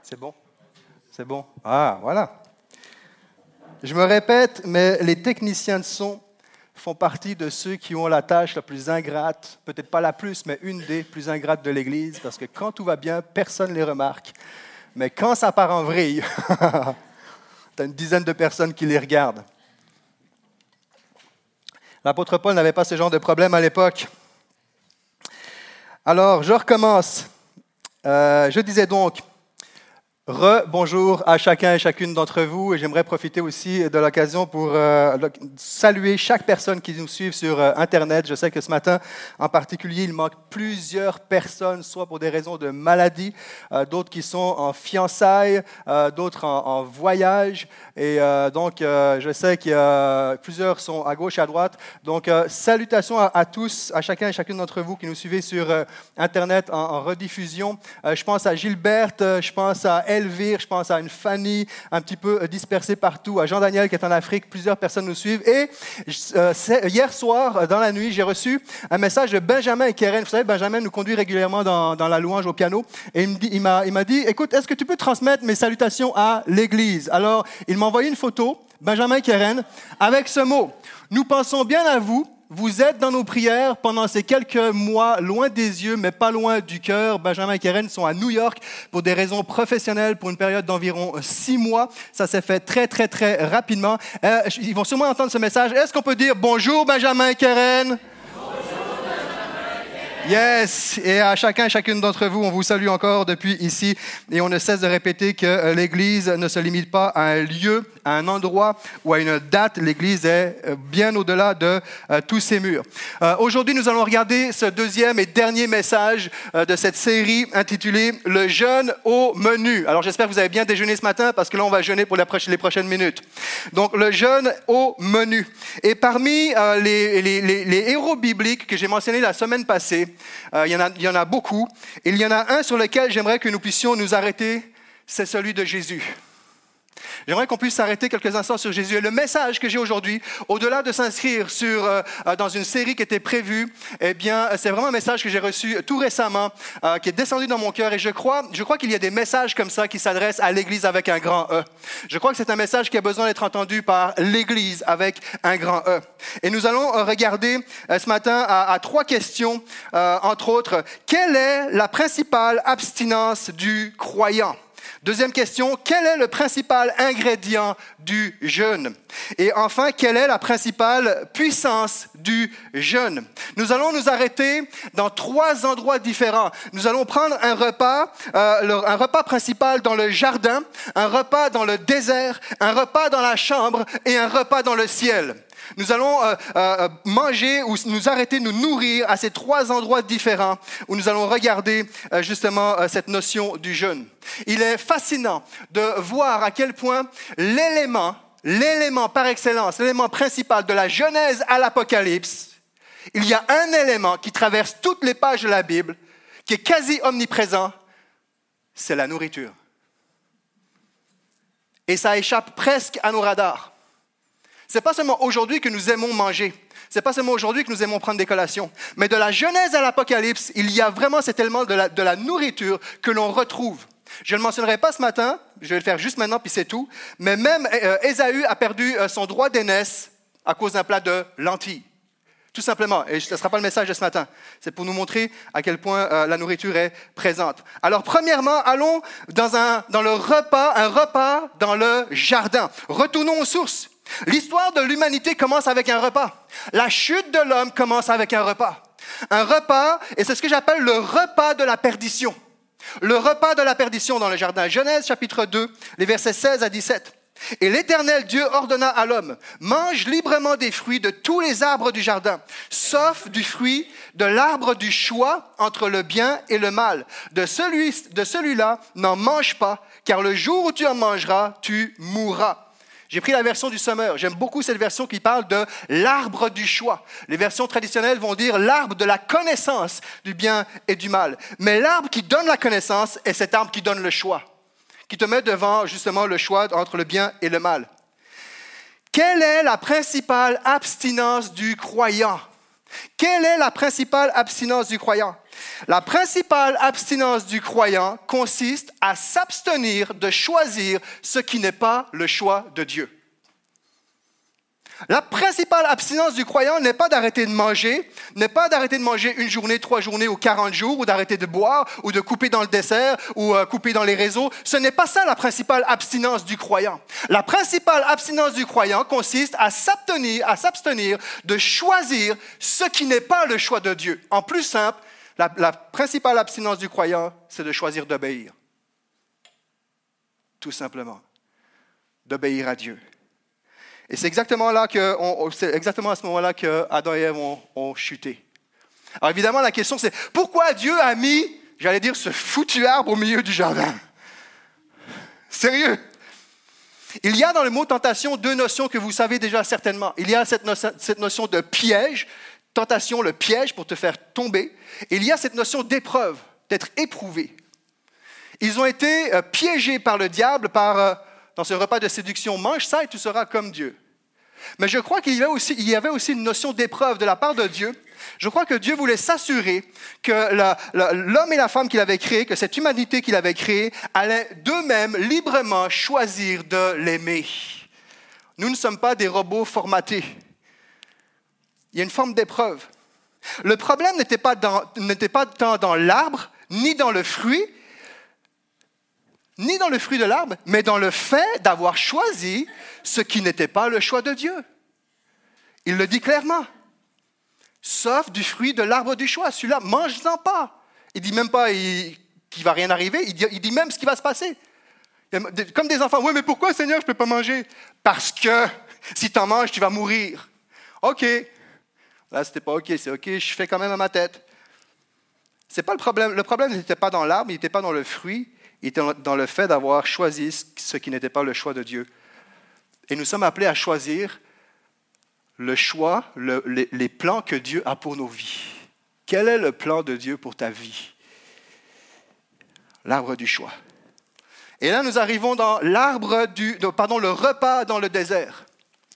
C'est bon? C'est bon? Ah, voilà. Je me répète, mais les techniciens de son font partie de ceux qui ont la tâche la plus ingrate, peut-être pas la plus, mais une des plus ingrates de l'Église, parce que quand tout va bien, personne ne les remarque. Mais quand ça part en vrille, tu as une dizaine de personnes qui les regardent. L'apôtre Paul n'avait pas ce genre de problème à l'époque. Alors, je recommence. Je disais donc, bonjour à chacun et chacune d'entre vous, et j'aimerais profiter aussi de l'occasion pour saluer chaque personne qui nous suit sur Internet. Je sais que ce matin, en particulier, il manque plusieurs personnes, soit pour des raisons de maladie, d'autres qui sont en fiançailles, d'autres en voyage, et donc je sais que plusieurs sont à gauche et à droite. Donc, salutations à tous, à chacun et chacune d'entre vous qui nous suivez sur Internet en rediffusion. Je pense à Gilberte, je pense à Elvire, je pense à une Fanny un petit peu dispersée partout, à Jean-Daniel qui est en Afrique, plusieurs personnes nous suivent. Et hier soir, dans la nuit, j'ai reçu un message de Benjamin et Keren. Vous savez, Benjamin nous conduit régulièrement dans la louange au piano. Et il m'a dit, écoute, est-ce que tu peux transmettre mes salutations à l'Église? Alors, il m'a envoyé une photo, Benjamin et Keren, avec ce mot. Nous pensons bien à vous. Vous êtes dans nos prières pendant ces quelques mois, loin des yeux, mais pas loin du cœur. Benjamin et Keren sont à New York pour des raisons professionnelles, pour une période d'environ 6 mois. Ça s'est fait très, très, très rapidement. Ils vont sûrement entendre ce message. Est-ce qu'on peut dire bonjour Benjamin et Keren? Yes! Et à chacun et chacune d'entre vous, on vous salue encore depuis ici. Et on ne cesse de répéter que l'Église ne se limite pas à un lieu, à un endroit ou à une date. L'Église est bien au-delà de tous ces murs. Aujourd'hui, nous allons regarder ce deuxième et dernier message de cette série intitulée « Le jeûne au menu ». Alors, j'espère que vous avez bien déjeuné ce matin parce que là, on va jeûner pour les prochaines minutes. Donc, le jeûne au menu. Et parmi les héros bibliques que j'ai mentionnés la semaine passée, il y en a beaucoup. Il y en a un sur lequel j'aimerais que nous puissions nous arrêter, c'est celui de Jésus. J'aimerais qu'on puisse s'arrêter quelques instants sur Jésus. Et le message que j'ai aujourd'hui, au-delà de s'inscrire dans une série qui était prévue, eh bien, c'est vraiment un message que j'ai reçu tout récemment, qui est descendu dans mon cœur. Et je crois qu'il y a des messages comme ça qui s'adressent à l'Église avec un grand E. Je crois que c'est un message qui a besoin d'être entendu par l'Église avec un grand E. Et nous allons regarder ce matin à 3 questions, entre autres. Quelle est la principale abstinence du croyant? Deuxième question, quel est le principal ingrédient du jeûne? Et enfin, quelle est la principale puissance du jeûne? Nous allons nous arrêter dans 3 endroits différents. Nous allons prendre un repas principal dans le jardin, un repas dans le désert, un repas dans la chambre et un repas dans le ciel. Nous allons manger ou nous arrêter, nous nourrir à ces 3 endroits différents où nous allons regarder justement cette notion du jeûne. Il est fascinant de voir à quel point l'élément par excellence, l'élément principal de la Genèse à l'Apocalypse, il y a un élément qui traverse toutes les pages de la Bible, qui est quasi omniprésent, c'est la nourriture. Et ça échappe presque à nos radars. Ce n'est pas seulement aujourd'hui que nous aimons manger. Ce n'est pas seulement aujourd'hui que nous aimons prendre des collations. Mais de la Genèse à l'Apocalypse, il y a vraiment cet élément de la nourriture que l'on retrouve. Je ne le mentionnerai pas ce matin, je vais le faire juste maintenant, puis c'est tout. Mais même Ésaü a perdu son droit d'aînesse à cause d'un plat de lentilles. Tout simplement. Et ce ne sera pas le message de ce matin. C'est pour nous montrer à quel point la nourriture est présente. Alors, premièrement, allons dans le repas, un repas dans le jardin. Retournons aux sources. L'histoire de l'humanité commence avec un repas. La chute de l'homme commence avec un repas. Un repas, et c'est ce que j'appelle le repas de la perdition. Le repas de la perdition dans le jardin. Genèse chapitre 2, les versets 16 à 17. Et l'Éternel Dieu ordonna à l'homme, mange librement des fruits de tous les arbres du jardin, sauf du fruit de l'arbre du choix entre le bien et le mal. De celui-là, n'en mange pas, car le jour où tu en mangeras, tu mourras. J'ai pris la version du Sommeur. J'aime beaucoup cette version qui parle de l'arbre du choix. Les versions traditionnelles vont dire l'arbre de la connaissance du bien et du mal. Mais l'arbre qui donne la connaissance est cet arbre qui donne le choix, qui te met devant justement le choix entre le bien et le mal. Quelle est la principale abstinence du croyant? Quelle est la principale abstinence du croyant? La principale abstinence du croyant consiste à s'abstenir de choisir ce qui n'est pas le choix de Dieu. La principale abstinence du croyant n'est pas d'arrêter de manger, n'est pas d'arrêter de manger une journée, 3 journées ou 40 jours, ou d'arrêter de boire, ou de couper dans le dessert, ou couper dans les réseaux. Ce n'est pas ça la principale abstinence du croyant. La principale abstinence du croyant consiste à s'abstenir de choisir ce qui n'est pas le choix de Dieu. En plus simple, la principale abstinence du croyant, c'est de choisir d'obéir. Tout simplement. D'obéir à Dieu. Et c'est exactement à ce moment-là que Adam et Ève ont chuté. Alors évidemment, la question c'est, pourquoi Dieu a mis, j'allais dire, ce foutu arbre au milieu du jardin? Sérieux? Il y a dans le mot tentation 2 notions que vous savez déjà certainement. Il y a cette notion de piège, tentation, le piège pour te faire tomber. Et il y a cette notion d'épreuve, d'être éprouvé. Ils ont été piégés par le diable, dans ce repas de séduction, mange ça et tu seras comme Dieu. Mais je crois qu'il y avait aussi une notion d'épreuve de la part de Dieu. Je crois que Dieu voulait s'assurer que l'homme et la femme qu'il avait créés, que cette humanité qu'il avait créée, allaient d'eux-mêmes librement choisir de l'aimer. Nous ne sommes pas des robots formatés. Il y a une forme d'épreuve. Le problème n'était pas tant dans l'arbre, ni dans le fruit de l'arbre, mais dans le fait d'avoir choisi ce qui n'était pas le choix de Dieu. Il le dit clairement. Sauf du fruit de l'arbre du choix. Celui-là, mange-en pas. Il ne dit même pas qu'il ne va rien arriver, il dit même ce qui va se passer. Comme des enfants, « Oui, mais pourquoi, Seigneur, je ne peux pas manger? » Parce que si tu en manges, tu vas mourir. « OK. » Là, c'était pas « OK, c'est OK, je fais quand même à ma tête. » C'est pas le problème. Le problème n'était pas dans l'arbre, il n'était pas dans le fruit. Il était dans le fait d'avoir choisi ce qui n'était pas le choix de Dieu. Et nous sommes appelés à choisir le choix, les plans que Dieu a pour nos vies. Quel est le plan de Dieu pour ta vie? L'arbre du choix. Et là, nous arrivons dans le repas dans le désert.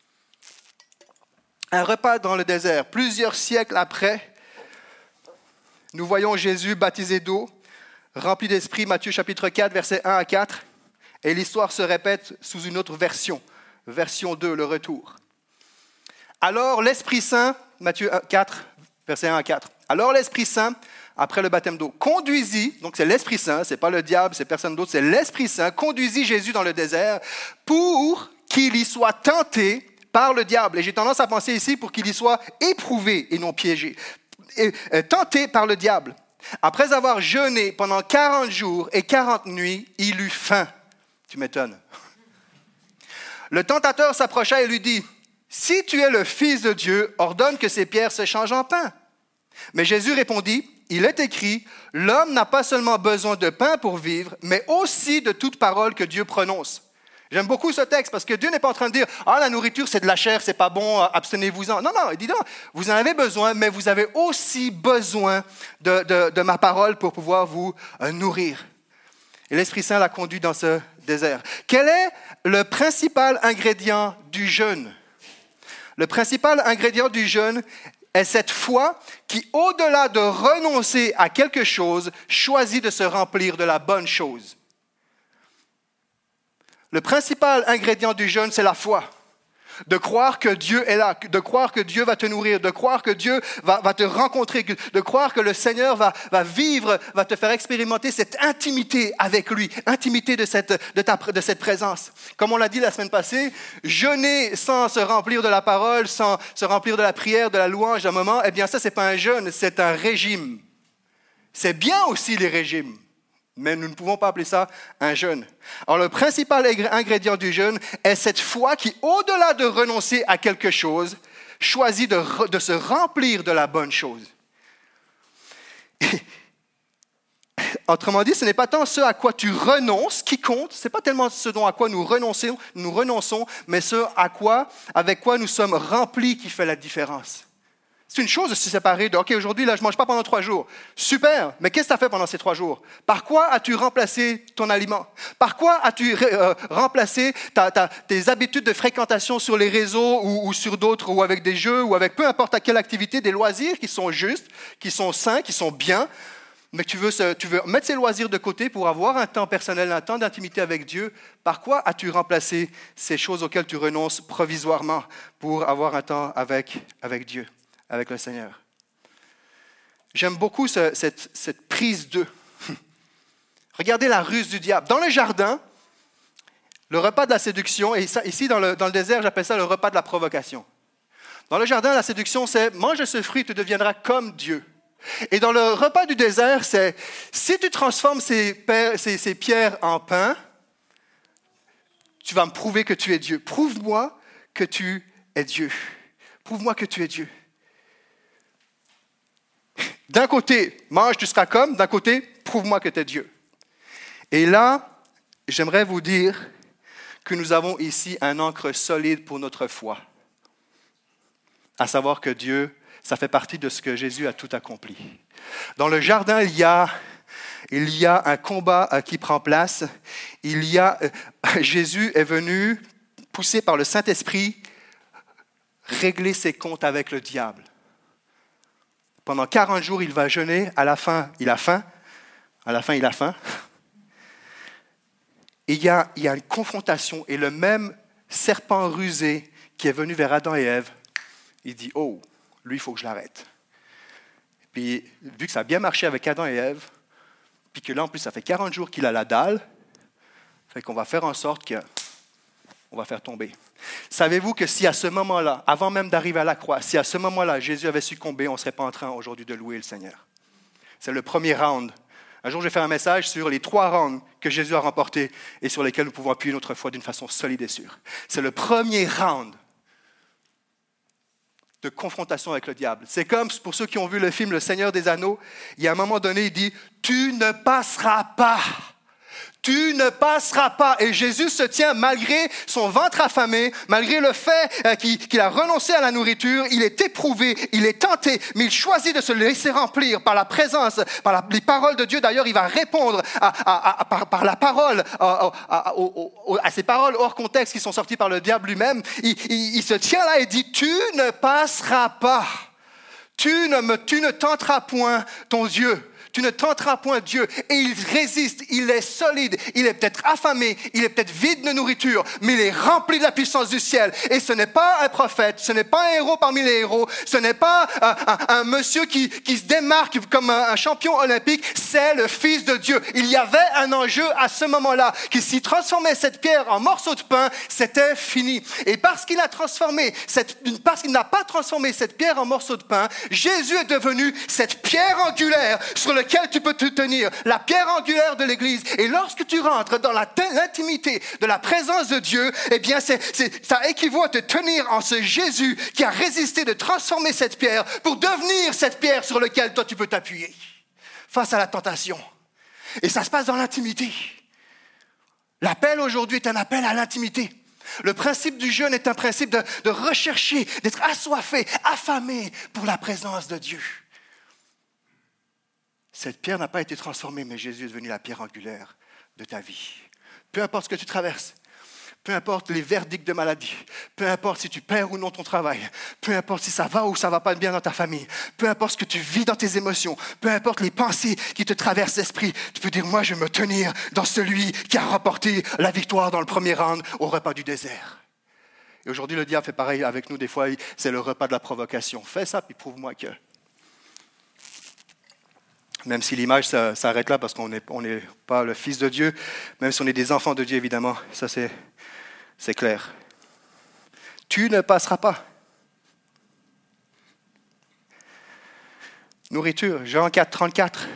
Un repas dans le désert. Plusieurs siècles après, nous voyons Jésus baptisé d'eau, rempli d'esprit, Matthieu chapitre 4, versets 1 à 4, et l'histoire se répète sous une autre version, version 2, le retour. Alors l'Esprit Saint, Matthieu 4, versets 1 à 4, alors l'Esprit Saint, après le baptême d'eau, conduisit, donc c'est l'Esprit Saint, c'est pas le diable, c'est personne d'autre, c'est l'Esprit Saint, conduisit Jésus dans le désert pour qu'il y soit tenté par le diable. Et j'ai tendance à penser ici pour qu'il y soit éprouvé et non piégé, tenté par le diable. Après avoir jeûné pendant 40 jours et 40 nuits, il eut faim. Tu m'étonnes. Le tentateur s'approcha et lui dit, « Si tu es le Fils de Dieu, ordonne que ces pierres se changent en pain. » Mais Jésus répondit, « Il est écrit, l'homme n'a pas seulement besoin de pain pour vivre, mais aussi de toute parole que Dieu prononce. » J'aime beaucoup ce texte parce que Dieu n'est pas en train de dire « Ah, la nourriture, c'est de la chair, c'est pas bon, abstenez-vous-en. » Non, il dit non, vous en avez besoin, mais vous avez aussi besoin de ma parole pour pouvoir vous nourrir. Et l'Esprit Saint l'a conduit dans ce désert. Quel est le principal ingrédient du jeûne? Le principal ingrédient du jeûne est cette foi qui, au-delà de renoncer à quelque chose, choisit de se remplir de la bonne chose. Le principal ingrédient du jeûne, c'est la foi. De croire que Dieu est là, de croire que Dieu va te nourrir, de croire que Dieu va te rencontrer, de croire que le Seigneur va vivre, va te faire expérimenter cette intimité avec lui, intimité de cette présence. Comme on l'a dit la semaine passée, jeûner sans se remplir de la parole, sans se remplir de la prière, de la louange d'un moment, eh bien ça, c'est pas un jeûne, c'est un régime. C'est bien aussi les régimes. Mais nous ne pouvons pas appeler ça un jeûne. Alors, le principal ingrédient du jeûne est cette foi qui, au-delà de renoncer à quelque chose, choisit de se remplir de la bonne chose. Autrement dit, ce n'est pas tant ce à quoi tu renonces qui compte, ce n'est pas tellement ce à quoi nous renonçons, mais ce avec quoi nous sommes remplis qui fait la différence. C'est une chose de se séparer de « OK, aujourd'hui, là, je ne mange pas pendant 3 jours. » Super, mais qu'est-ce que tu as fait pendant ces 3 jours? Par quoi as-tu remplacé ton aliment? Par quoi as-tu remplacé tes habitudes de fréquentation sur les réseaux ou sur d'autres, ou avec des jeux, ou avec peu importe à quelle activité, des loisirs qui sont justes, qui sont sains, qui sont bien, mais tu veux mettre ces loisirs de côté pour avoir un temps personnel, un temps d'intimité avec Dieu. Par quoi as-tu remplacé ces choses auxquelles tu renonces provisoirement pour avoir un temps avec Dieu, avec le Seigneur? J'aime beaucoup cette prise d'eux. Regardez la ruse du diable. Dans le jardin, le repas de la séduction, et ici dans le désert, j'appelle ça le repas de la provocation. Dans le jardin, la séduction, c'est « mange ce fruit, tu deviendras comme Dieu ». Et dans le repas du désert, c'est « si tu transformes ces pierres en pain, tu vas me prouver que tu es Dieu. Prouve-moi que tu es Dieu. Prouve-moi que tu es Dieu. » D'un côté, mange, tu seras comme. D'un côté, prouve-moi que tu es Dieu. Et là, j'aimerais vous dire que nous avons ici un ancre solide pour notre foi. À savoir que Dieu, ça fait partie de ce que Jésus a tout accompli. Dans le jardin, il y a un combat qui prend place. Jésus est venu, poussé par le Saint-Esprit, régler ses comptes avec le diable. Pendant 40 jours, il va jeûner. À la fin, il a faim. À la fin, il a faim. Et il y a une confrontation. Et le même serpent rusé qui est venu vers Adam et Ève, il dit « Oh, lui, il faut que je l'arrête. » Puis, vu que ça a bien marché avec Adam et Ève, puis que là, en plus, ça fait 40 jours qu'il a la dalle, fait qu'on va faire en sorte qu'on va faire tomber. Savez-vous que si à ce moment-là, avant même d'arriver à la croix, si à ce moment-là, Jésus avait succombé, on ne serait pas en train aujourd'hui de louer le Seigneur. C'est le premier round. Un jour, je vais faire un message sur les 3 rounds que Jésus a remportés et sur lesquels nous pouvons appuyer notre foi d'une façon solide et sûre. C'est le premier round de confrontation avec le diable. C'est comme pour ceux qui ont vu le film Le Seigneur des Anneaux, il y a un moment donné, il dit « Tu ne passeras pas ». Tu ne passeras pas. Et Jésus se tient malgré son ventre affamé, malgré le fait qu'il a renoncé à la nourriture, il est éprouvé, il est tenté, mais il choisit de se laisser remplir par la présence, par les paroles de Dieu. D'ailleurs, il va répondre par la parole, à ces paroles hors contexte qui sont sorties par le diable lui-même. Il se tient là et dit, tu ne passeras pas. Tu ne tenteras point ton Dieu. Tu ne tenteras point Dieu. Et il résiste, il est solide, il est peut-être affamé, il est peut-être vide de nourriture, mais il est rempli de la puissance du ciel. Et ce n'est pas un prophète, ce n'est pas un héros parmi les héros, ce n'est pas un monsieur qui se démarque comme un champion olympique, c'est le Fils de Dieu. Il y avait un enjeu à ce moment-là, que s'il transformait cette pierre en morceau de pain, c'était fini. Et parce qu'il n'a pas transformé cette pierre en morceau de pain, Jésus est devenu cette pierre angulaire sur lequel tu peux te tenir, la pierre angulaire de l'Église. Et lorsque tu rentres dans l'intimité de la présence de Dieu, eh bien, ça équivaut à te tenir en ce Jésus qui a résisté de transformer cette pierre pour devenir cette pierre sur laquelle toi tu peux t'appuyer face à la tentation. Et ça se passe dans l'intimité. L'appel aujourd'hui est un appel à l'intimité. Le principe du jeûne est un principe de rechercher, d'être assoiffé, affamé pour la présence de Dieu. Cette pierre n'a pas été transformée, mais Jésus est devenu la pierre angulaire de ta vie. Peu importe ce que tu traverses, peu importe les verdicts de maladie, peu importe si tu perds ou non ton travail, peu importe si ça va ou ça ne va pas bien dans ta famille, peu importe ce que tu vis dans tes émotions, peu importe les pensées qui te traversent l'esprit, tu peux dire, moi je vais me tenir dans celui qui a remporté la victoire dans le premier round au repas du désert. Et aujourd'hui, le diable fait pareil avec nous, des fois, c'est le repas de la provocation. Fais ça, puis prouve-moi que... Même si l'image s'arrête là parce qu'on n'est pas le Fils de Dieu, même si on est des enfants de Dieu, évidemment, ça c'est clair. Tu ne passeras pas. Nourriture, Jean 4, 34.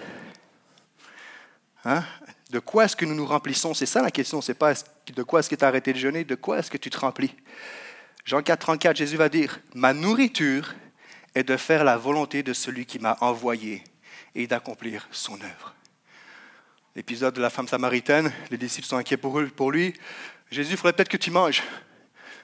De quoi est-ce que nous nous remplissons? C'est ça la question, c'est pas de quoi est-ce que tu as arrêté de jeûner, de quoi est-ce que tu te remplis? Jean 4, 34, Jésus va dire, ma nourriture est de faire la volonté de celui qui m'a envoyé et d'accomplir son œuvre. L'épisode de la femme samaritaine, les disciples sont inquiets pour lui. Jésus, il faudrait peut-être que tu manges.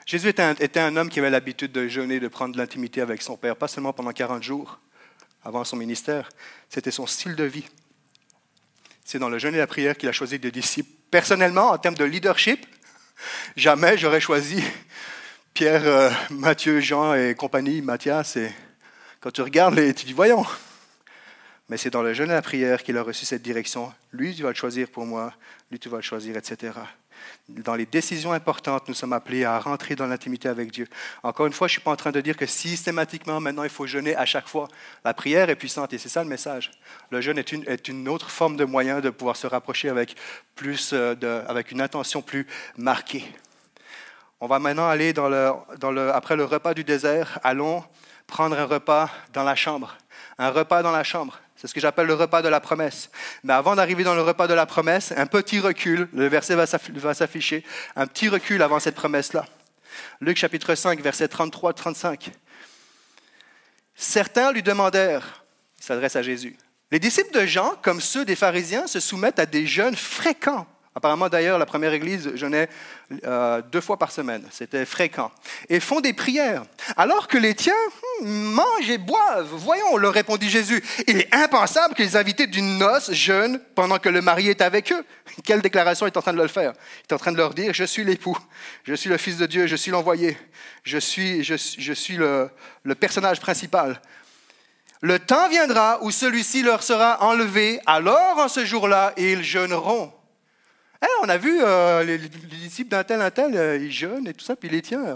Jésus était un homme qui avait l'habitude de jeûner, de prendre de l'intimité avec son Père, pas seulement pendant 40 jours avant son ministère, c'était son style de vie. C'est dans le jeûne et la prière qu'il a choisi des disciples. Personnellement, en termes de leadership, jamais j'aurais choisi Pierre, Matthieu, Jean et compagnie, Matthias. Et quand tu regardes, tu dis, voyons. Mais c'est dans le jeûne et la prière qu'il a reçu cette direction. Lui, tu vas le choisir pour moi. Lui, tu vas le choisir, etc. Dans les décisions importantes, nous sommes appelés à rentrer dans l'intimité avec Dieu. Encore une fois, je ne suis pas en train de dire que systématiquement, maintenant, il faut jeûner à chaque fois. La prière est puissante et c'est ça le message. Le jeûne est une autre forme de moyen de pouvoir se rapprocher avec une intention plus marquée. On va maintenant aller après le repas du désert, allons prendre un repas dans la chambre. Un repas dans la chambre. C'est ce que j'appelle le repas de la promesse. Mais avant d'arriver dans le repas de la promesse, un petit recul, le verset va s'afficher, un petit recul avant cette promesse-là. Luc chapitre 5, versets 33-35. Certains lui demandèrent, il s'adresse à Jésus, les disciples de Jean, comme ceux des pharisiens, se soumettent à des jeûnes fréquents. Apparemment, d'ailleurs, la première église jeûnait 2 fois par semaine. C'était fréquent. Et font des prières. Alors que les tiens mangent et boivent. Voyons, leur répondit Jésus. Il est impensable que les invités d'une noce jeûnent pendant que le mari est avec eux. Quelle déclaration est en train de le faire? Il est en train de leur dire, je suis l'époux, je suis le Fils de Dieu, je suis l'envoyé, je suis le personnage principal. Le temps viendra où celui-ci leur sera enlevé. Alors, en ce jour-là, ils jeûneront. On a vu les disciples d'un tel, ils jeûnent et tout ça, puis les tiens.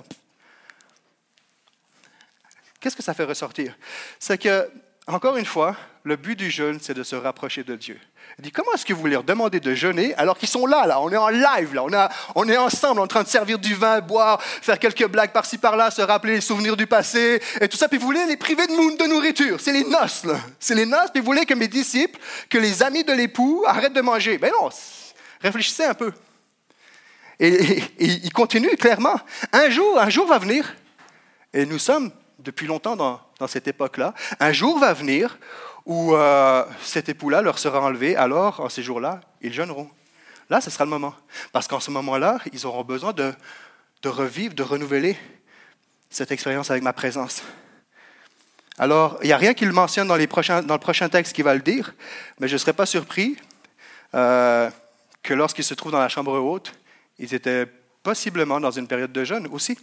Qu'est-ce que ça fait ressortir? C'est que, encore une fois, le but du jeûne, c'est de se rapprocher de Dieu. Il dit, comment est-ce que vous leur demandez de jeûner alors qu'ils sont là, on est en live, là, on est ensemble, en train de servir du vin, boire, faire quelques blagues par-ci par-là, se rappeler les souvenirs du passé, et tout ça, puis vous voulez les priver de nourriture. C'est les noces, là. C'est les noces, puis vous voulez que mes disciples, que les amis de l'époux arrêtent de manger. Ben non, réfléchissez un peu. Et il continue clairement. Un jour va venir, et nous sommes depuis longtemps dans cette époque-là, un jour va venir où cet époux-là leur sera enlevé, alors en ces jours-là, ils jeûneront. Là, ce sera le moment. Parce qu'en ce moment-là, ils auront besoin de revivre, de renouveler cette expérience avec ma présence. Alors, il n'y a rien qu'il mentionne dans le prochain texte qui va le dire, mais je ne serais pas surpris que lorsqu'ils se trouvent dans la chambre haute, ils étaient possiblement dans une période de jeûne aussi.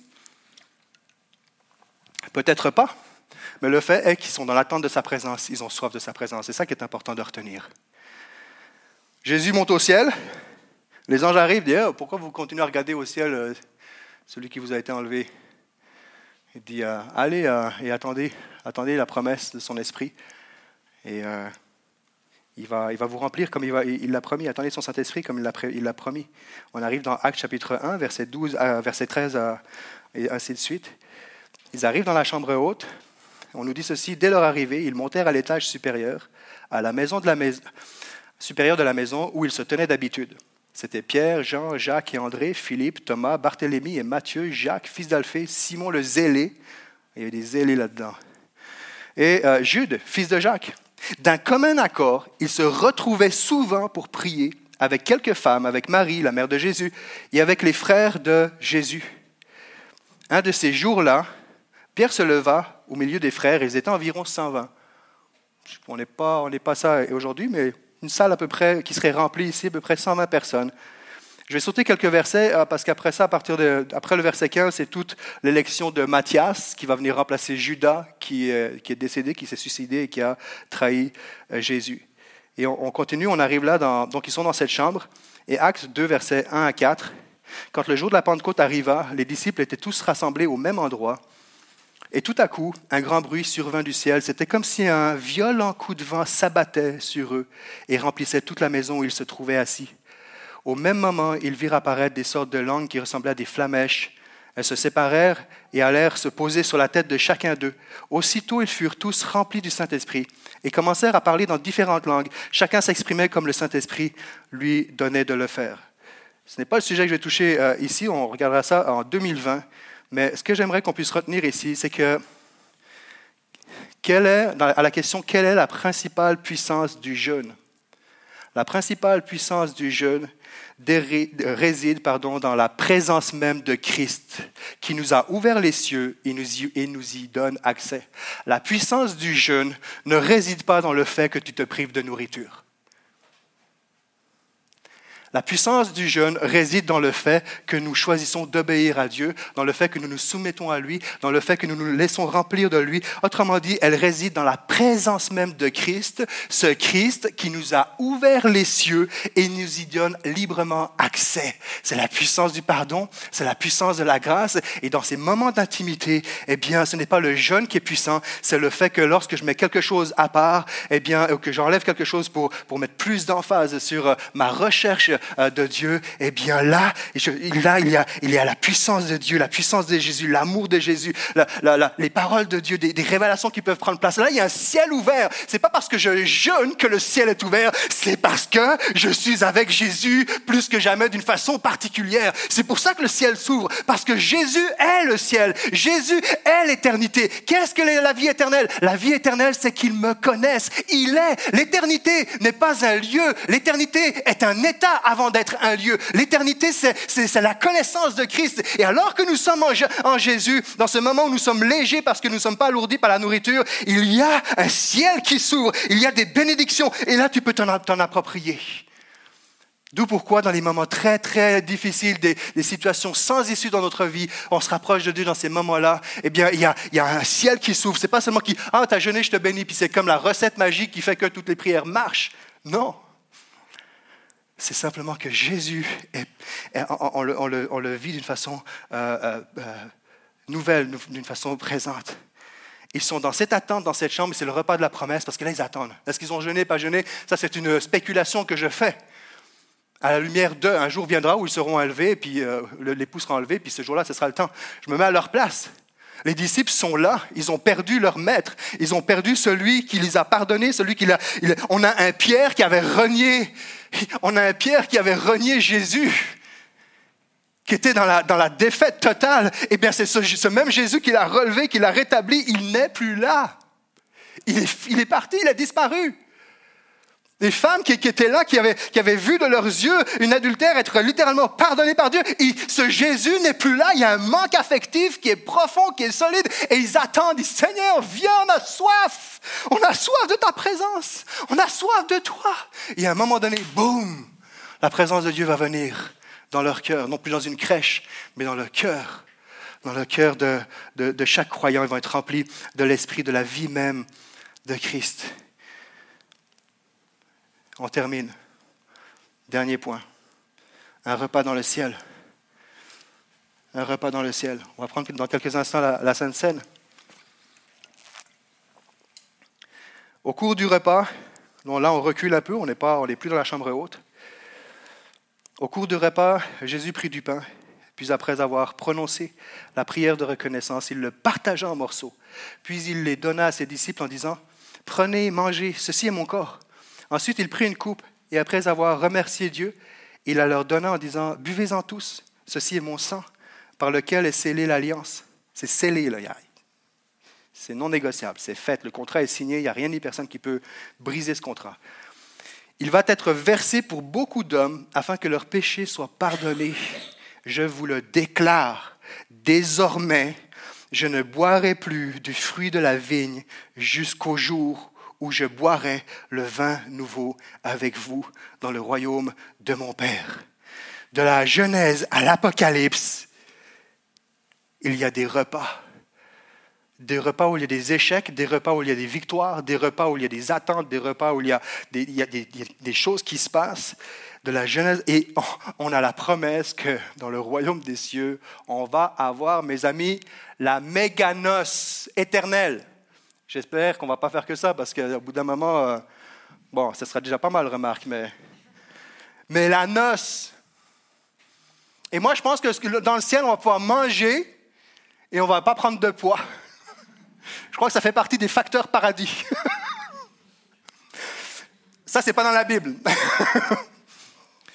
Peut-être pas, mais le fait est qu'ils sont dans l'attente de sa présence, ils ont soif de sa présence. C'est ça qui est important de retenir. Jésus monte au ciel, les anges arrivent, disent « Pourquoi vous continuez à regarder au ciel celui qui vous a été enlevé ?» Il dit « Allez et attendez la promesse de son esprit. » Et il va vous remplir comme il l'a promis. Attendez son Saint-Esprit comme il l'a promis. On arrive dans Actes chapitre 1, verset 13 et ainsi de suite. Ils arrivent dans la chambre haute. On nous dit ceci, dès leur arrivée, ils montèrent à l'étage supérieur, à la maison supérieure de la maison où ils se tenaient d'habitude. C'était Pierre, Jean, Jacques et André, Philippe, Thomas, Barthélemy et Matthieu, Jacques, fils d'Alphée, Simon le zélé. Il y avait des zélés là-dedans. Et Jude, fils de Jacques. D'un commun accord, ils se retrouvaient souvent pour prier avec quelques femmes, avec Marie, la mère de Jésus, et avec les frères de Jésus. Un de ces jours-là, Pierre se leva au milieu des frères, ils étaient environ 120. On n'est pas ça aujourd'hui, mais une salle à peu près qui serait remplie ici, à peu près 120 personnes. Je vais sauter quelques versets, parce qu'après ça, après le verset 15, c'est toute l'élection de Matthias, qui va venir remplacer Judas, qui est décédé, qui s'est suicidé et qui a trahi Jésus. Et on continue, on arrive là, donc ils sont dans cette chambre, et Actes 2, versets 1 à 4. Quand le jour de la Pentecôte arriva, les disciples étaient tous rassemblés au même endroit. Et tout à coup, un grand bruit survint du ciel. C'était comme si un violent coup de vent s'abattait sur eux et remplissait toute la maison où ils se trouvaient assis. Au même moment, ils virent apparaître des sortes de langues qui ressemblaient à des flammèches. Elles se séparèrent et allèrent se poser sur la tête de chacun d'eux. Aussitôt, ils furent tous remplis du Saint-Esprit et commencèrent à parler dans différentes langues. Chacun s'exprimait comme le Saint-Esprit lui donnait de le faire. Ce n'est pas le sujet que je vais toucher ici, on regardera ça en 2020. Mais ce que j'aimerais qu'on puisse retenir ici, c'est que à la question « Quelle est la principale puissance du jeûne ?» La principale puissance du jeûne réside dans la présence même de Christ, qui nous a ouvert les cieux et nous y donne accès. La puissance du jeûne ne réside pas dans le fait que tu te prives de nourriture. La puissance du jeûne réside dans le fait que nous choisissons d'obéir à Dieu, dans le fait que nous nous soumettons à lui, dans le fait que nous nous laissons remplir de lui. Autrement dit, elle réside dans la présence même de Christ, ce Christ qui nous a ouvert les cieux et nous y donne librement accès. C'est la puissance du pardon, c'est la puissance de la grâce. Et dans ces moments d'intimité, eh bien, ce n'est pas le jeûne qui est puissant, c'est le fait que lorsque je mets quelque chose à part, eh bien, que j'enlève quelque chose pour mettre plus d'emphase sur ma recherche de Dieu, eh bien là, il y a la puissance de Dieu, la puissance de Jésus, l'amour de Jésus, les paroles de Dieu, des révélations qui peuvent prendre place. Là, il y a un ciel ouvert. C'est pas parce que je jeûne que le ciel est ouvert, c'est parce que je suis avec Jésus plus que jamais d'une façon particulière. C'est pour ça que le ciel s'ouvre, parce que Jésus est le ciel. Jésus est l'éternité. Qu'est-ce que la vie éternelle? La vie éternelle, c'est qu'il me connaisse. Il est. L'éternité n'est pas un lieu. L'éternité est un état avant d'être un lieu. L'éternité, c'est la connaissance de Christ. Et alors que nous sommes en Jésus, dans ce moment où nous sommes légers parce que nous ne sommes pas alourdis par la nourriture, il y a un ciel qui s'ouvre, il y a des bénédictions, et là, tu peux t'en approprier. D'où pourquoi, dans les moments très, très difficiles, des situations sans issue dans notre vie, on se rapproche de Dieu dans ces moments-là, eh bien, il y a un ciel qui s'ouvre. C'est pas seulement t'as jeûné, je te bénis, puis c'est comme la recette magique qui fait que toutes les prières marchent. Non. C'est simplement que Jésus, on le vit d'une façon nouvelle, d'une façon présente. Ils sont dans cette attente, dans cette chambre, et c'est le repas de la promesse, parce que là, ils attendent. Est-ce qu'ils ont jeûné, pas jeûné? Ça, c'est une spéculation que je fais. À la lumière un jour viendra où ils seront élevés, puis l'époux sera enlevé, puis ce jour-là, ce sera le temps. Je me mets à leur place. Les disciples sont là, ils ont perdu leur maître, ils ont perdu celui qui les a pardonnés, on a un Pierre qui avait renié Jésus, qui était dans la défaite totale. Eh bien, c'est ce même Jésus qui l'a relevé, qui l'a rétabli, il n'est plus là. Il est parti, il a disparu. Des femmes qui étaient là, qui avaient vu de leurs yeux une adultère être littéralement pardonnée par Dieu. Et ce Jésus n'est plus là. Il y a un manque affectif qui est profond, qui est solide. Et ils attendent. Ils disent, Seigneur, viens, on a soif. On a soif de ta présence. On a soif de toi. Et à un moment donné, boum, la présence de Dieu va venir dans leur cœur. Non plus dans une crèche, mais dans leur cœur. Dans le cœur de chaque croyant. Ils vont être remplis de l'esprit, de la vie même de Christ. On termine. Dernier point. Un repas dans le ciel. Un repas dans le ciel. On va prendre dans quelques instants la Sainte Seine. Au cours du repas, là on recule un peu, on n'est plus dans la chambre haute. Au cours du repas, Jésus prit du pain, puis après avoir prononcé la prière de reconnaissance, il le partagea en morceaux. Puis il les donna à ses disciples en disant, « Prenez, mangez, ceci est mon corps. » Ensuite, il prit une coupe et après avoir remercié Dieu, il la leur donna en disant, « Buvez-en tous, ceci est mon sang, par lequel est scellée l'alliance. » C'est scellé, là. C'est non négociable, c'est fait. Le contrat est signé, il n'y a rien ni personne qui peut briser ce contrat. Il va être versé pour beaucoup d'hommes afin que leurs péchés soient pardonnés. Je vous le déclare, désormais, je ne boirai plus du fruit de la vigne jusqu'au jour où je boirai le vin nouveau avec vous dans le royaume de mon Père. De la Genèse à l'Apocalypse, il y a des repas. Des repas où il y a des échecs, des repas où il y a des victoires, des repas où il y a des attentes, des repas où il y a des choses qui se passent. De la Genèse, et on a la promesse que dans le royaume des cieux, on va avoir, mes amis, la méganos éternelle. J'espère qu'on ne va pas faire que ça, parce qu'au bout d'un moment, ça sera déjà pas mal, remarque, mais la noce. Et moi, je pense que dans le ciel, on va pouvoir manger et on ne va pas prendre de poids. Je crois que ça fait partie des facteurs paradis. Ça, ce n'est pas dans la Bible.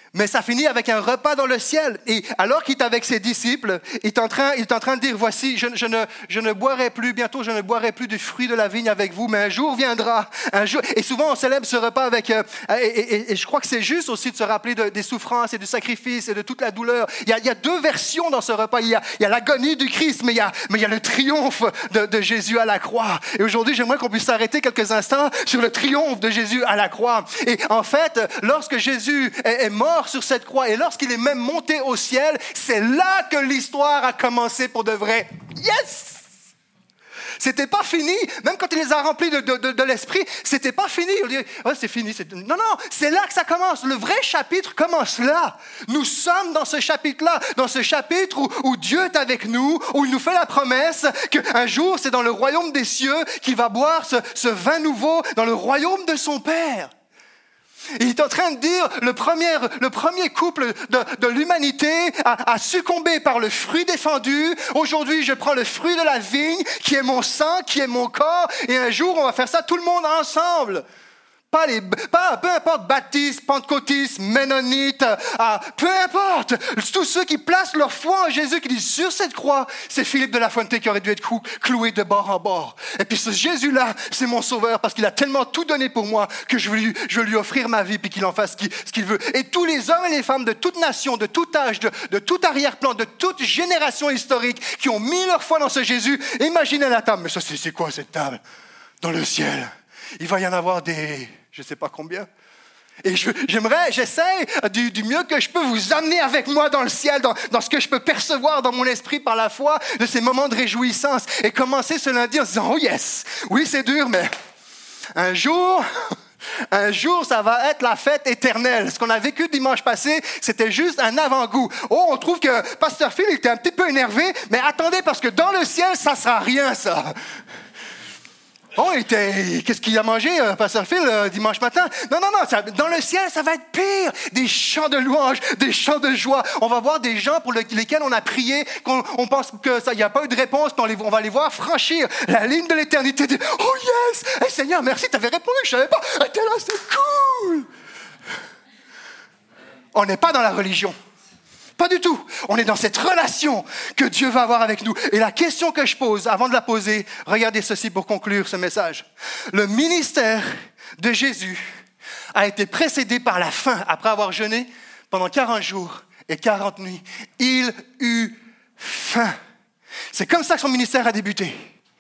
Mais ça finit avec un repas dans le ciel. Et alors qu'il est avec ses disciples, il est en train de dire, voici, je ne boirai plus, bientôt je ne boirai plus du fruit de la vigne avec vous, mais un jour viendra. Un jour, et souvent on célèbre ce repas avec, et je crois que c'est juste aussi de se rappeler des souffrances et du sacrifice et de toute la douleur. Il y a deux versions dans ce repas. Il y a l'agonie du Christ, mais il y a le triomphe de Jésus à la croix. Et aujourd'hui, j'aimerais qu'on puisse s'arrêter quelques instants sur le triomphe de Jésus à la croix. Et en fait, lorsque Jésus est mort sur cette croix et lorsqu'il est même monté au ciel, c'est là que l'histoire a commencé pour de vrai. Yes! C'était pas fini. Même quand il les a remplis de l'esprit, c'était pas fini. On dit, oh, c'est fini. Non, c'est là que ça commence. Le vrai chapitre commence là. Nous sommes dans ce chapitre-là, dans ce chapitre où Dieu est avec nous, où il nous fait la promesse qu'un jour, c'est dans le royaume des cieux qu'il va boire ce vin nouveau dans le royaume de son Père. Il est en train de dire, le premier couple de l'humanité a succombé par le fruit défendu. Aujourd'hui, je prends le fruit de la vigne, qui est mon sang, qui est mon corps, et un jour, on va faire ça tout le monde ensemble. Peu importe, baptistes, pentecôtistes, ménonites, peu importe. Tous ceux qui placent leur foi en Jésus, qui disent sur cette croix, c'est Philippe de la Fuente qui aurait dû être cloué de bord en bord. Et puis ce Jésus-là, c'est mon sauveur parce qu'il a tellement tout donné pour moi que je veux lui offrir ma vie puis qu'il en fasse ce qu'il veut. Et tous les hommes et les femmes de toute nation, de tout âge, de tout arrière-plan, de toute génération historique qui ont mis leur foi dans ce Jésus, imaginez la table. Mais ça, c'est quoi cette table? Dans le ciel. Il va y en avoir je ne sais pas combien. Et j'essaie du mieux que je peux vous amener avec moi dans le ciel, dans ce que je peux percevoir dans mon esprit par la foi, de ces moments de réjouissance. Et commencer ce lundi en se disant, oh yes, oui c'est dur, mais un jour, ça va être la fête éternelle. Ce qu'on a vécu dimanche passé, c'était juste un avant-goût. Oh, on trouve que Pasteur Phil était un petit peu énervé, mais attendez, parce que dans le ciel, ça ne sera rien, ça. Oh, qu'est-ce qu'il a mangé, Pasteur Phil, dimanche matin? Non, dans le ciel, ça va être pire. Des chants de louange, des chants de joie. On va voir des gens pour lesquels on a prié, qu'on pense qu'il n'y a pas eu de réponse, puis on va les voir franchir la ligne de l'éternité. Oh yes! Hey, Seigneur, merci, tu avais répondu, je ne savais pas. Hey, t'es là, c'est cool! On n'est pas dans la religion. Pas du tout. On est dans cette relation que Dieu va avoir avec nous. Et la question que je pose, avant de la poser, regardez ceci pour conclure ce message. Le ministère de Jésus a été précédé par la faim. Après avoir jeûné pendant 40 jours et 40 nuits, il eut faim. C'est comme ça que son ministère a débuté.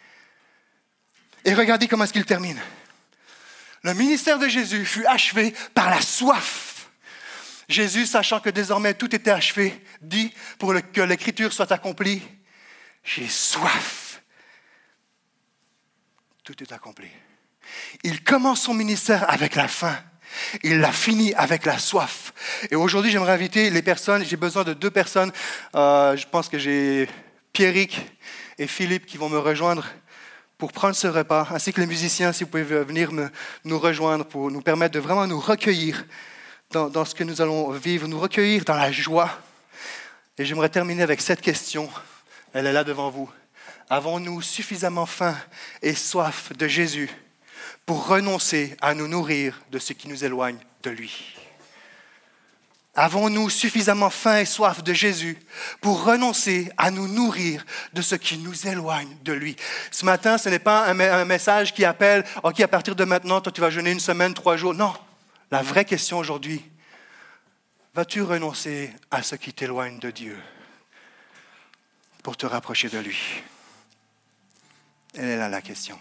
Et regardez comment est-ce qu'il termine. Le ministère de Jésus fut achevé par la soif. Jésus, sachant que désormais tout était achevé, dit, pour que l'écriture soit accomplie, j'ai soif. Tout est accompli. Il commence son ministère avec la faim. Il l'a fini avec la soif. Et aujourd'hui, j'aimerais inviter les personnes, j'ai besoin de 2 personnes. Je pense que j'ai Pierrick et Philippe qui vont me rejoindre pour prendre ce repas, ainsi que les musiciens, si vous pouvez venir nous rejoindre pour nous permettre de vraiment nous recueillir dans ce que nous allons vivre, nous recueillir dans la joie. Et j'aimerais terminer avec cette question. Elle est là devant vous. Avons-nous suffisamment faim et soif de Jésus pour renoncer à nous nourrir de ce qui nous éloigne de lui? Avons-nous suffisamment faim et soif de Jésus pour renoncer à nous nourrir de ce qui nous éloigne de lui? Ce matin, ce n'est pas un message qui appelle « OK, à partir de maintenant, toi tu vas jeûner 1 semaine, 3 jours. » Non. La vraie question aujourd'hui, vas-tu renoncer à ce qui t'éloigne de Dieu pour te rapprocher de lui? Elle est là la question.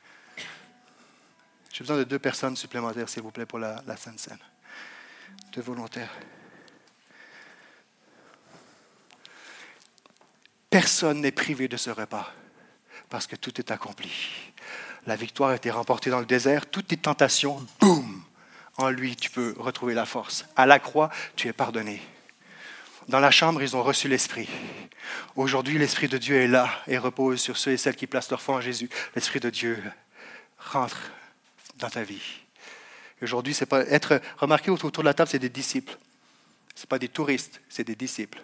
J'ai besoin de 2 personnes supplémentaires, s'il vous plaît, pour la Sainte Seine. 2 volontaires. Personne n'est privé de ce repas parce que tout est accompli. La victoire a été remportée dans le désert. Toutes tes tentations, boum! En lui, tu peux retrouver la force. À la croix, tu es pardonné. Dans la chambre, ils ont reçu l'Esprit. Aujourd'hui, l'Esprit de Dieu est là et repose sur ceux et celles qui placent leur foi en Jésus. L'Esprit de Dieu rentre dans ta vie. Et aujourd'hui, c'est pas être remarqué autour de la table, c'est des disciples. Ce n'est pas des touristes, c'est des disciples.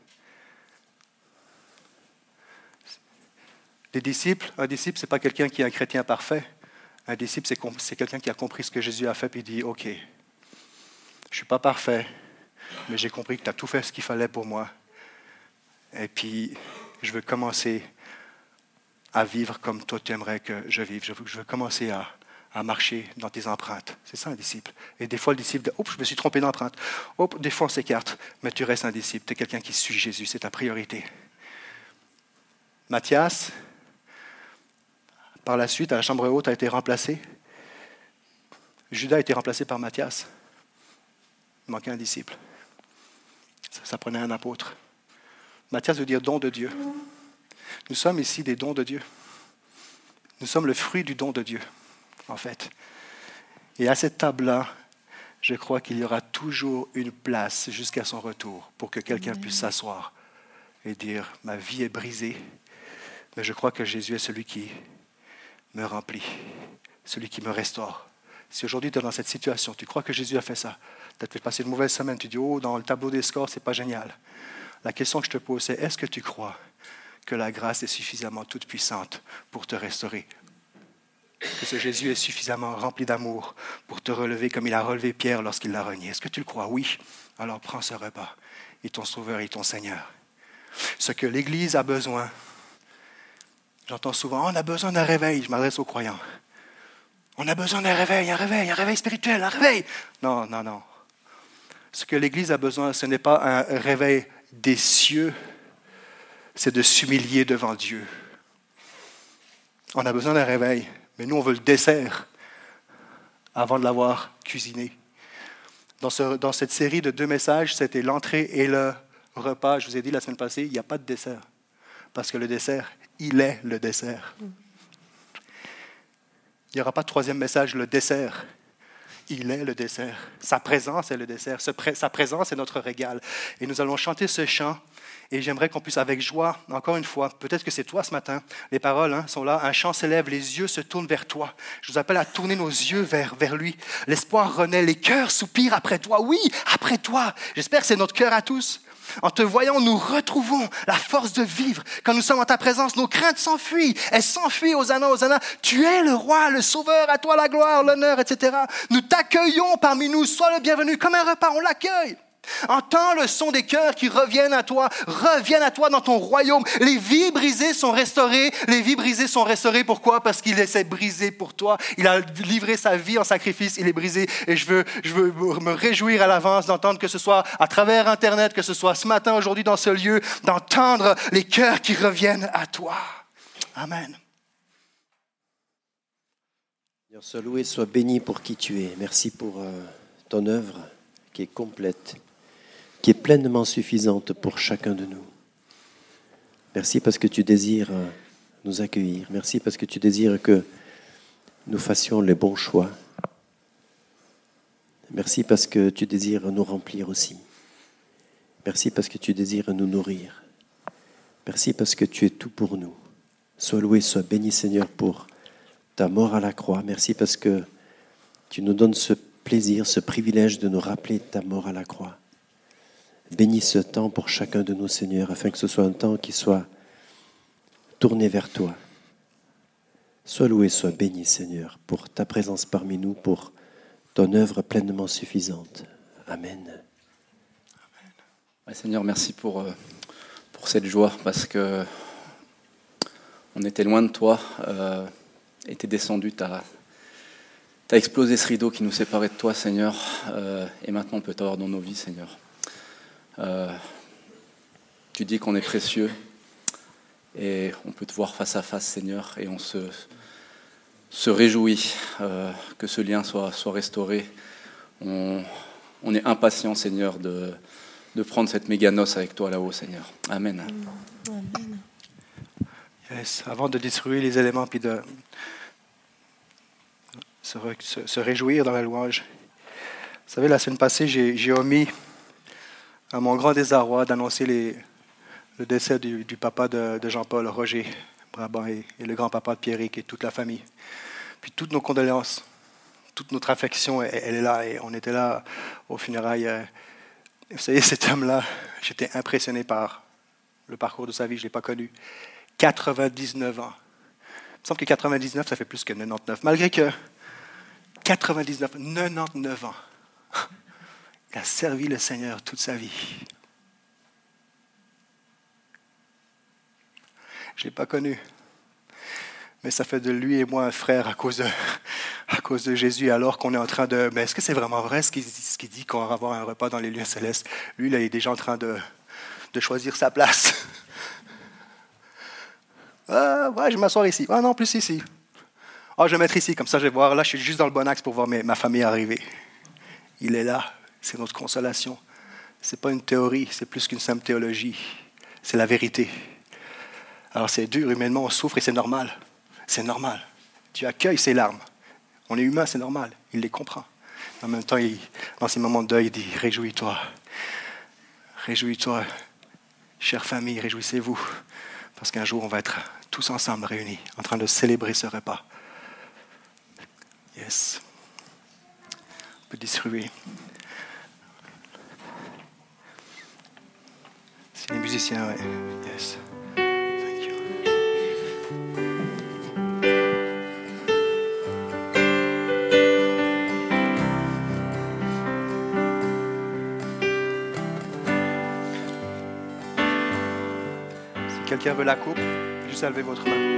Des disciples, un disciple, ce n'est pas quelqu'un qui est un chrétien parfait. Un disciple, c'est quelqu'un qui a compris ce que Jésus a fait et dit « OK, je ne suis pas parfait, mais j'ai compris que tu as tout fait ce qu'il fallait pour moi. Et puis, je veux commencer à vivre comme toi tu aimerais que je vive. Je veux commencer à marcher dans tes empreintes. C'est ça un disciple. Et des fois, le disciple dit, je me suis trompé d'empreinte. Des fois, on s'écarte, mais tu restes un disciple. Tu es quelqu'un qui suit Jésus, c'est ta priorité. Matthias, par la suite, à la chambre haute, a été remplacé. Judas a été remplacé par Matthias. Il manquait un disciple. Ça prenait un apôtre. Matthias veut dire don de Dieu. Nous sommes ici des dons de Dieu. Nous sommes le fruit du don de Dieu, en fait. Et à cette table-là, je crois qu'il y aura toujours une place jusqu'à son retour pour que quelqu'un puisse s'asseoir et dire « Ma vie est brisée, mais je crois que Jésus est celui qui me remplit, celui qui me restaure. » Si aujourd'hui tu es dans cette situation, tu crois que Jésus a fait ça, tu as fait passer une mauvaise semaine, tu dis « Oh, dans le tableau des scores, c'est pas génial. » La question que je te pose, c'est est-ce que tu crois que la grâce est suffisamment toute puissante pour te restaurer? Que ce Jésus est suffisamment rempli d'amour pour te relever comme il a relevé Pierre lorsqu'il l'a renié? Est-ce que tu le crois? Oui. Alors prends ce repas. Il est ton Sauveur et ton Seigneur. Ce que l'Église a besoin, j'entends souvent, on a besoin d'un réveil. Je m'adresse aux croyants. On a besoin d'un réveil, un réveil spirituel, un réveil. Non. Ce que l'Église a besoin, ce n'est pas un réveil des cieux, c'est de s'humilier devant Dieu. On a besoin d'un réveil, mais nous, on veut le dessert avant de l'avoir cuisiné. Dans cette série de 2 messages, c'était l'entrée et le repas. Je vous ai dit la semaine passée, il n'y a pas de dessert. Parce que le dessert, il est le dessert. Il n'y aura pas de 3e message, le dessert. Il est le dessert. Sa présence est le dessert. Sa présence est notre régal. Et nous allons chanter ce chant. Et j'aimerais qu'on puisse, avec joie, encore une fois, peut-être que c'est toi ce matin, les paroles sont là, un chant s'élève, les yeux se tournent vers toi. Je vous appelle à tourner nos yeux vers lui. L'espoir renaît, les cœurs soupirent après toi. Oui, après toi. J'espère que c'est notre cœur à tous. En te voyant, nous retrouvons la force de vivre. Quand nous sommes en ta présence, nos craintes s'enfuient. Elles s'enfuient, Hosanna, Hosanna. Tu es le roi, le sauveur, à toi la gloire, l'honneur, etc. Nous t'accueillons parmi nous. Sois le bienvenu. Comme un repas, on l'accueille. Entends le son des cœurs qui reviennent à toi dans ton royaume. Les vies brisées sont restaurées. Les vies brisées sont restaurées. Pourquoi? Parce qu'il s'est brisé pour toi. Il a livré sa vie en sacrifice. Il est brisé. Et je veux me réjouir à l'avance d'entendre, que ce soit à travers Internet, que ce soit ce matin, aujourd'hui dans ce lieu, d'entendre les cœurs qui reviennent à toi. Amen. Seigneur, sois loué, sois béni pour qui tu es. Merci pour ton œuvre qui est complète, qui est pleinement suffisante pour chacun de nous. Merci parce que tu désires nous accueillir. Merci parce que tu désires que nous fassions les bons choix. Merci parce que tu désires nous remplir aussi. Merci parce que tu désires nous nourrir. Merci parce que tu es tout pour nous. Sois loué, sois béni, Seigneur, pour ta mort à la croix. Merci parce que tu nous donnes ce plaisir, ce privilège de nous rappeler ta mort à la croix. Bénis ce temps pour chacun de nous, Seigneur, afin que ce soit un temps qui soit tourné vers toi. Sois loué, sois béni, Seigneur, pour ta présence parmi nous, pour ton œuvre pleinement suffisante. Amen. Ouais, Seigneur, merci pour cette joie, parce que on était loin de toi, et t'es descendu, t'as explosé ce rideau qui nous séparait de toi, Seigneur, et maintenant on peut t'avoir dans nos vies, Seigneur. Tu dis qu'on est précieux et on peut te voir face à face, Seigneur, et on se réjouit que ce lien soit restauré. On est impatient, Seigneur, de prendre cette méga noce avec toi là-haut, Seigneur. Amen. Amen. Yes. Avant de distribuer les éléments puis de se réjouir dans la louange, vous savez, la semaine passée, j'ai omis, à mon grand désarroi, d'annoncer le décès du papa de Jean-Paul, Roger Brabant, et le grand-papa de Pierrick et toute la famille. Puis toutes nos condoléances, toute notre affection, elle est là. Et on était là aux funérailles. Vous savez, cet homme-là, j'étais impressionné par le parcours de sa vie. Je ne l'ai pas connu. 99 ans. Il me semble que 99, ça fait plus que 99. Malgré que 99 ans, Il a servi le Seigneur toute sa vie. Je ne l'ai pas connu. Mais ça fait de lui et moi un frère à cause de Jésus, alors qu'on est en train de... Mais est-ce que c'est vraiment vrai ce qu'il dit qu'on va avoir un repas dans les lieux célestes? Lui, là, il est déjà en train de choisir sa place. Ouais, je vais m'asseoir ici. Ah non, plus ici. Ah, je vais mettre ici, comme ça je vais voir. Là, je suis juste dans le bon axe pour voir ma famille arriver. Il est là. C'est notre consolation. Ce n'est pas une théorie, c'est plus qu'une simple théologie. C'est la vérité. Alors c'est dur, humainement, on souffre et c'est normal. C'est normal. Tu accueilles ses larmes. On est humain, c'est normal. Il les comprend. En même temps, dans ces moments de deuil, il dit « Réjouis-toi. Réjouis-toi, chère famille, réjouissez-vous. » Parce qu'un jour, on va être tous ensemble réunis, en train de célébrer ce repas. Yes. On peut distribuer. C'est les musiciens, ouais. Yes. Thank you. Si quelqu'un veut la coupe, juste levez votre main.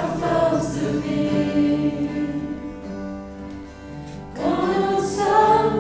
Quand nous sommes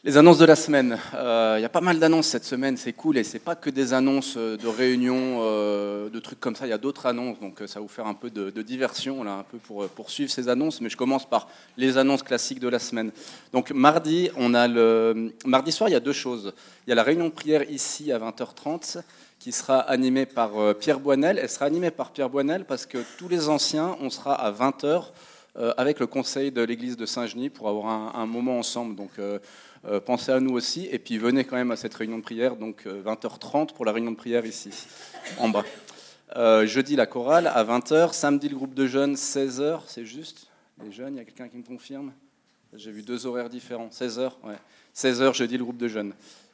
Les annonces de la semaine. Il y a pas mal d'annonces cette semaine, c'est cool. Et c'est pas que des annonces de réunions, de trucs comme ça. Il y a d'autres annonces, donc ça va vous faire un peu de diversion là, un peu pour poursuivre ces annonces. Mais je commence par les annonces classiques de la semaine. Donc mardi, mardi soir, il y a deux choses. Il y a la réunion de prière ici à 20h30 qui sera animée par Pierre Boinel. Elle sera animée par Pierre Boinel parce que tous les anciens, on sera à 20h avec le conseil de l'église de Saint-Genis pour avoir un moment ensemble. Donc pensez à nous aussi, et puis venez quand même à cette réunion de prière, donc 20h30 pour la réunion de prière ici, en bas. Jeudi, la chorale à 20h, samedi, le groupe de jeunes, 16h, c'est juste? Les jeunes, il y a quelqu'un qui me confirme? J'ai vu deux horaires différents, 16h, ouais. 16h, jeudi, le groupe de jeunes.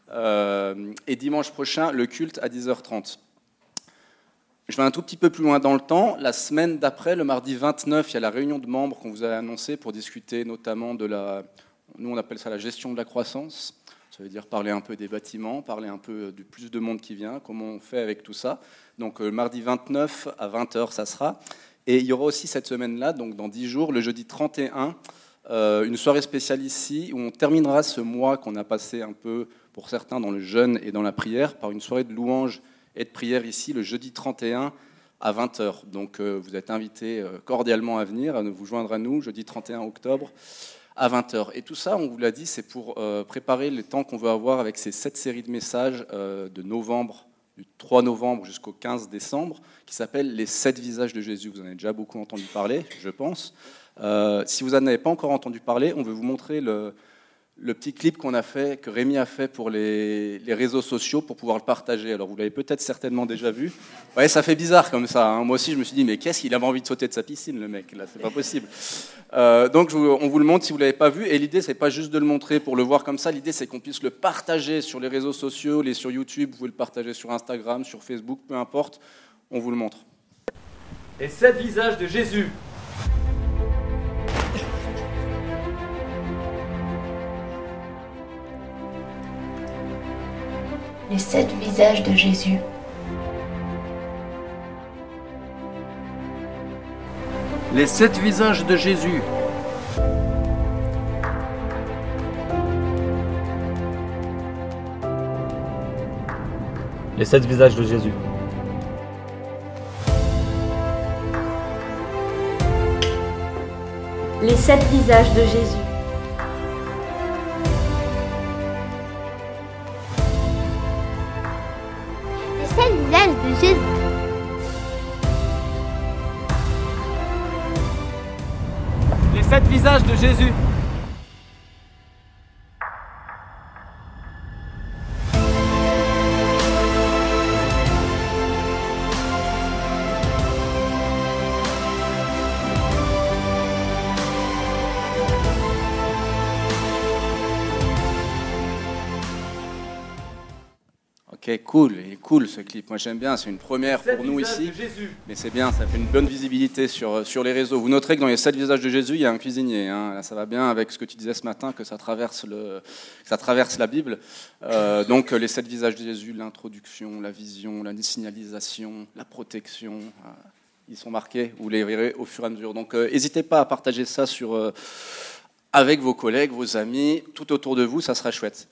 Et dimanche prochain, le culte à 10h30. Je vais un tout petit peu plus loin dans le temps. La semaine d'après, le mardi 29, il y a la réunion de membres qu'on vous a annoncée pour discuter notamment de nous on appelle ça la gestion de la croissance. Ça veut dire parler un peu des bâtiments, parler un peu du plus de monde qui vient, comment on fait avec tout ça. Donc mardi 29 à 20h, ça sera. Et il y aura aussi cette semaine-là, donc dans 10 jours, le jeudi 31, une soirée spéciale ici où on terminera ce mois qu'on a passé un peu, pour certains, dans le jeûne et dans la prière, par une soirée de louange et de prière ici, le jeudi 31 à 20h. Donc vous êtes invités cordialement à venir, à vous joindre à nous, jeudi 31 octobre à 20h. Et tout ça, on vous l'a dit, c'est pour préparer le temps qu'on veut avoir avec ces 7 séries de messages de novembre, du 3 novembre jusqu'au 15 décembre, qui s'appellent les 7 visages de Jésus. Vous en avez déjà beaucoup entendu parler, je pense. Si vous n'en avez pas encore entendu parler, on veut vous montrer le petit clip qu'on a fait, que Rémi a fait pour les réseaux sociaux pour pouvoir le partager. Alors vous l'avez peut-être certainement déjà vu. Ouais, ça fait bizarre comme ça. Hein. Moi aussi, je me suis dit, mais qu'est-ce qu'il avait envie de sauter de sa piscine, le mec là, c'est pas possible. Donc on vous le montre si vous l'avez pas vu. Et l'idée, c'est pas juste de le montrer pour le voir comme ça. L'idée, c'est qu'on puisse le partager sur les réseaux sociaux, sur YouTube. Vous pouvez le partager sur Instagram, sur Facebook, peu importe. On vous le montre. Les 7 visages de Jésus. Les 7 visages de Jésus. Les 7 visages de Jésus. Les 7 visages de Jésus. Les 7 visages de Jésus. Les 7 visages de Jésus. Les 7 visages de Jésus. Ok, cool, il est cool ce clip. Moi j'aime bien, c'est une première pour nous ici. Mais c'est bien, ça fait une bonne visibilité sur les réseaux. Vous noterez que dans les 7 visages de Jésus, il y a un cuisinier. Hein. Là, ça va bien avec ce que tu disais ce matin, que ça traverse la Bible. Donc les 7 visages de Jésus, l'introduction, la vision, la signalisation, la protection, ils sont marqués, vous les verrez au fur et à mesure. Donc n'hésitez pas à partager ça avec vos collègues, vos amis, tout autour de vous, ça sera chouette.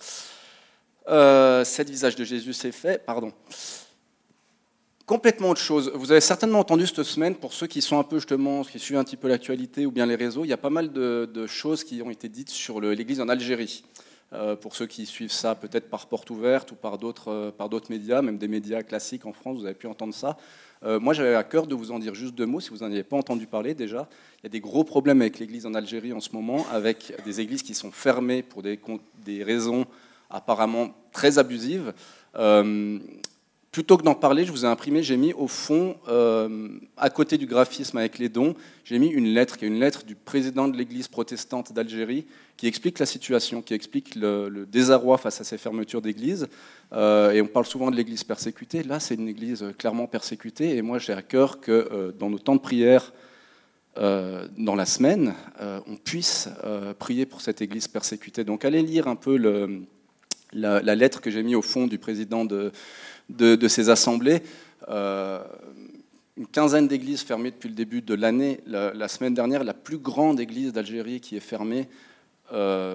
7 visages de Jésus, c'est fait. Pardon. Complètement autre chose. Vous avez certainement entendu cette semaine, pour ceux qui sont un peu justement, qui suivent un petit peu l'actualité ou bien les réseaux, il y a pas mal de choses qui ont été dites sur l'Église en Algérie. Pour ceux qui suivent ça peut-être par Porte Ouverte ou par d'autres médias, même des médias classiques en France, vous avez pu entendre ça. Moi, j'avais à cœur de vous en dire juste 2 mots, si vous n'en avez pas entendu parler déjà. Il y a des gros problèmes avec l'Église en Algérie en ce moment, avec des églises qui sont fermées pour des raisons apparemment très abusive. Plutôt que d'en parler, je vous ai imprimé, j'ai mis au fond, à côté du graphisme avec les dons, j'ai mis une lettre, qui est une lettre du président de l'église protestante d'Algérie, qui explique la situation, qui explique le désarroi face à ces fermetures d'églises. Et on parle souvent de l'église persécutée. Là, c'est une église clairement persécutée. Et moi, j'ai à cœur que dans nos temps de prière, dans la semaine, on puisse prier pour cette église persécutée. Donc allez lire un peu la lettre que j'ai mise au fond du président de ces assemblées. Une quinzaine d'églises fermées depuis le début de l'année. La semaine dernière, la plus grande église d'Algérie qui est fermée, 4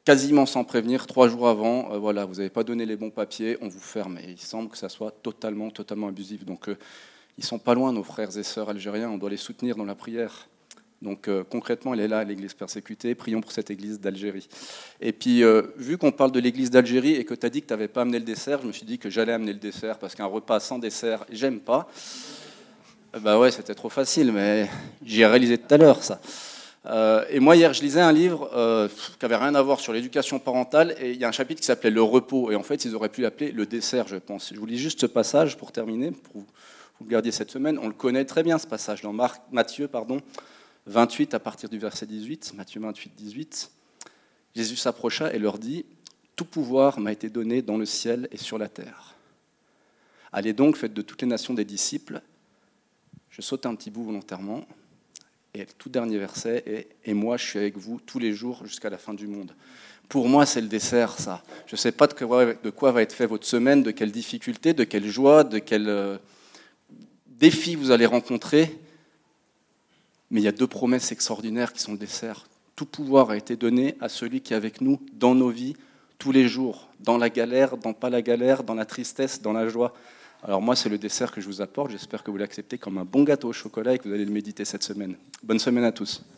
quasiment sans prévenir, 3 jours avant, voilà, vous n'avez pas donné les bons papiers, on vous ferme. Et il semble que ça soit totalement abusif. Donc ils sont pas loin, nos frères et sœurs algériens, on doit les soutenir dans la prière. Donc concrètement, elle est là, l'église persécutée, prions pour cette église d'Algérie. Et puis, vu qu'on parle de l'église d'Algérie et que tu as dit que tu n'avais pas amené le dessert, je me suis dit que j'allais amener le dessert, parce qu'un repas sans dessert, j'aime pas. Bah ouais, c'était trop facile, mais j'y ai réalisé tout à l'heure, ça. Et moi, hier, je lisais un livre qui n'avait rien à voir sur l'éducation parentale, et il y a un chapitre qui s'appelait « Le repos », et en fait, ils auraient pu l'appeler « Le dessert », je pense. Je vous lis juste ce passage pour terminer, pour vous le gardiez cette semaine. On le connaît très bien, ce passage, dans Matthieu, 28, à partir du verset 18, Matthieu 28, 18. Jésus s'approcha et leur dit « Tout pouvoir m'a été donné dans le ciel et sur la terre. Allez donc, faites de toutes les nations des disciples. » Je saute un petit bout volontairement. Et le tout dernier verset est « Et moi, je suis avec vous tous les jours jusqu'à la fin du monde. » Pour moi, c'est le dessert, ça. Je ne sais pas de quoi va être fait votre semaine, de quelles difficultés, de quelle joie, de quels défis vous allez rencontrer. Mais il y a 2 promesses extraordinaires qui sont le dessert. Tout pouvoir a été donné à celui qui est avec nous dans nos vies, tous les jours, dans la galère, dans pas la galère, dans la tristesse, dans la joie. Alors moi, c'est le dessert que je vous apporte. J'espère que vous l'acceptez comme un bon gâteau au chocolat et que vous allez le méditer cette semaine. Bonne semaine à tous.